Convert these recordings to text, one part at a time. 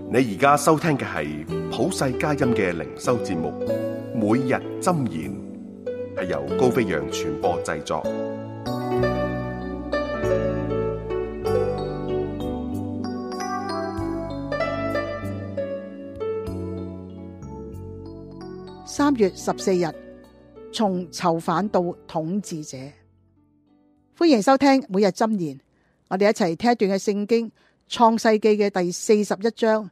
你而家收聽嘅係普世佳音嘅靈修節目，每日箴言，係由高飛揚傳播製作。 3月14日，從囚犯到統治者。歡迎收聽每日箴言，我哋一齊聽一段嘅聖經，創世記嘅第41章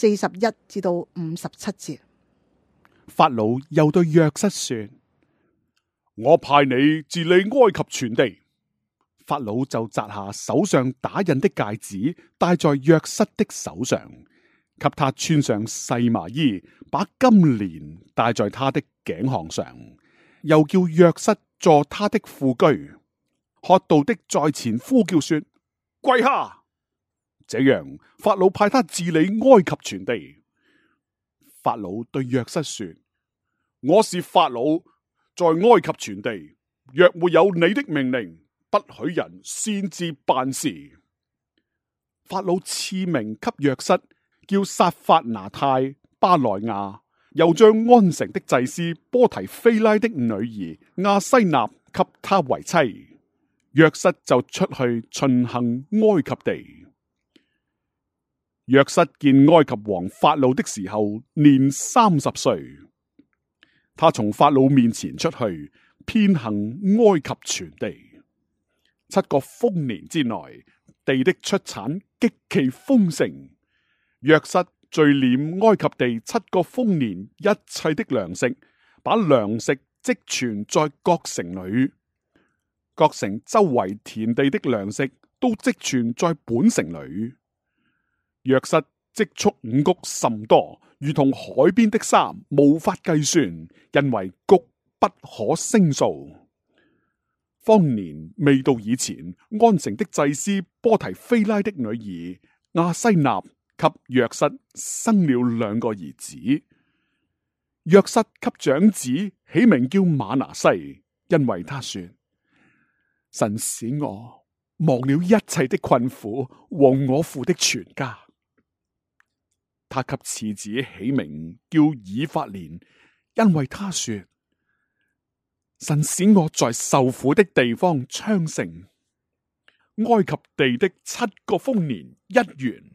41至到57節。 法老又對約瑟說：我派你治理埃及全地。法老就摘下手上打印的戒指，戴在約瑟的手上，給他穿上細麻衣，把金鏈戴在他的頸項上，又叫約瑟做他的副居。喝道的在前呼叫說：跪下！這樣，法老派他治理埃及全地。法老對約瑟說：我是法老，在埃及全地，若沒有你的命令，不許人擅自辦事。法老賜名給約瑟，叫撒法拿太巴萊亞，又將安城的祭司波提菲拉的女兒亞西納給他為妻。約瑟就出去巡行埃及地。約瑟見埃及王法老的時候，年30歲。他從法老面前出去，遍行埃及全地。7個豐年之內，地的出產極其豐盛。約瑟聚斂埃及地7個豐年一切的糧食，把糧食積存在各城裏。各城周圍田地的糧食都積存在本城裏。約瑟積蓄五穀甚多，如同海邊的沙，無法計算，因為穀不可勝數。荒年未到以前，安城的祭司波提菲拉的女兒亞西納給約瑟生了2個兒子。約瑟給長子起名叫瑪拿西，因為他說：神使我忘了一切的困苦和我父的全家。他給次子起名叫以法蓮，因為他說：神使我在受苦的地方昌盛。埃及地的7個豐年一完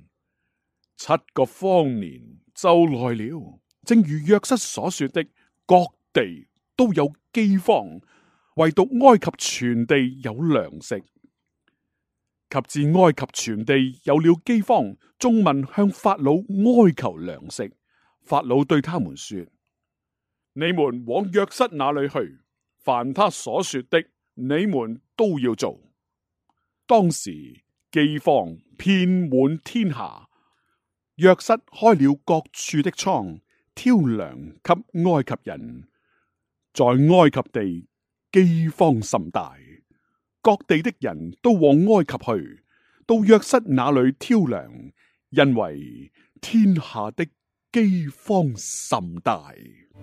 ，7個荒年就來了。正如約瑟所說的，各地都有饑荒，唯獨埃及全地有糧食。及至埃及全地有了饑荒，眾民向法老哀求糧食。法老對他們說：你們往約瑟那裏去，凡他所說的，你們都要做。當時饑荒遍滿天下，約瑟開了各處的倉，挑糧給埃及人。在埃及地饑荒甚大，各地的人都往埃及去，到約瑟那裏挑糧，因為天下的饑荒甚大。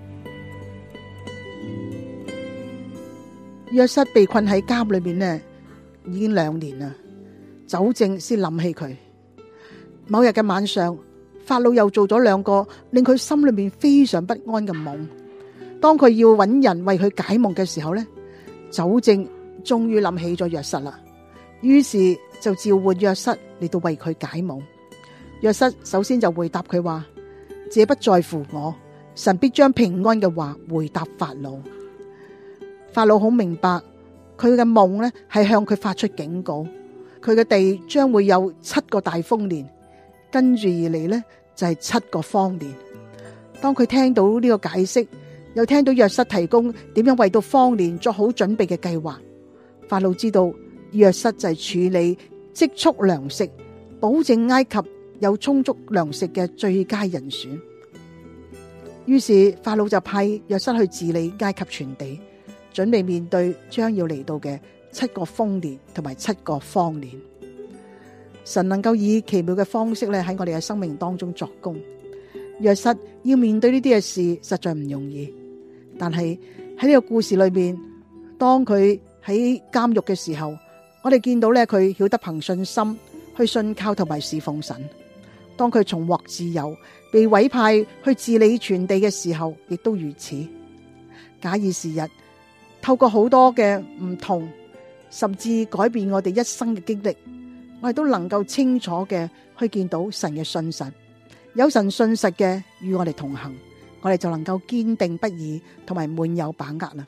約瑟被困喺監裏面呢，已經2年啦。酒政先諗起佢。某日嘅晚上，法老又做咗2個令佢心裏面非常不安嘅夢。當佢要揾人為佢解夢嘅時候呢，酒政終於諗起咗約瑟啦，於是就召喚約瑟嚟到為佢解夢。約瑟首先就回答佢話：這不在乎我，神必將平安嘅話回答法老。法老好明白佢嘅夢呢係向佢發出警告，佢嘅地將會有7個大豐年，跟住而嚟呢就係7個荒年。當佢聽到呢個解釋，又聽到約瑟提供點樣為到荒年作好準備嘅計劃，法老知道約瑟就係處理積蓄糧食、保證埃及有充足糧食嘅最佳人選。於是法老就派約瑟去治理埃及全地，準備面對將要嚟到嘅7個豐年同埋7個荒年。神能夠以奇妙嘅方式咧喺我哋嘅生命當中作工。約瑟要面對呢啲嘅事實在唔容易，但係喺呢個故事裏面，當佢喺監獄嘅時候，我哋見到咧佢曉得憑信心去信靠同埋侍奉神。 當佢重獲自由，被委派去治理全地嘅時候，亦都如此。假以時日，透過好多嘅唔同，甚至改變我哋一生嘅經歷，我哋都能夠清楚嘅去見到神嘅信實，有神信實嘅與我哋同行，我哋就能夠堅定不移，同埋滿有把握啦。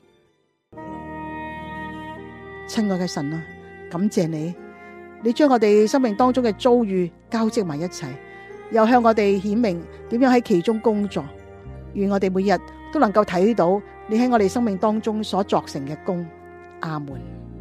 親愛嘅神啊，感謝你，你將我哋生命當中嘅遭遇交織埋一齊，又向我哋顯明點樣喺其中工作。願我哋每日都能夠睇到你喺我哋生命當中所作成嘅功。阿門。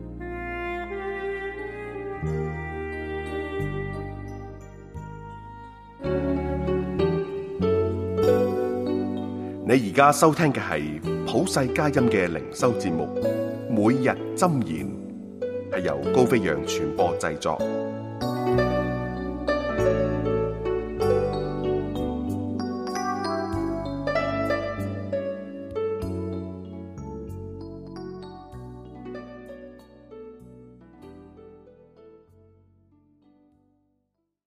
你而家收聽嘅係普世佳音嘅靈修節目《每日箴言》，係由高飛揚傳播製作。